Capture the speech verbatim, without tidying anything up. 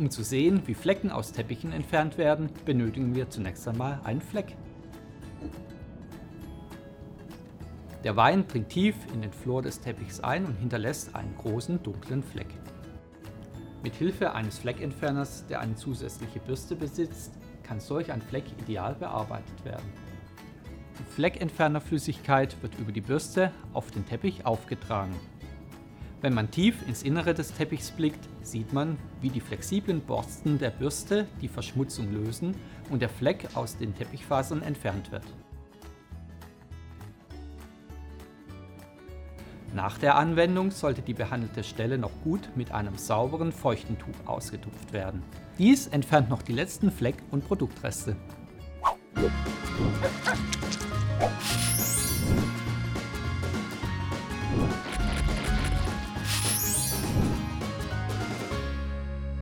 Um zu sehen, wie Flecken aus Teppichen entfernt werden, benötigen wir zunächst einmal einen Fleck. Der Wein dringt tief in den Flor des Teppichs ein und hinterlässt einen großen dunklen Fleck. Mit Hilfe eines Fleckentferners, der eine zusätzliche Bürste besitzt, kann solch ein Fleck ideal bearbeitet werden. Die Fleckentfernerflüssigkeit wird über die Bürste auf den Teppich aufgetragen. Wenn man tief ins Innere des Teppichs blickt, sieht man, wie die flexiblen Borsten der Bürste die Verschmutzung lösen und der Fleck aus den Teppichfasern entfernt wird. Nach der Anwendung sollte die behandelte Stelle noch gut mit einem sauberen, feuchten Tuch ausgetupft werden. Dies entfernt noch die letzten Fleck- und Produktreste.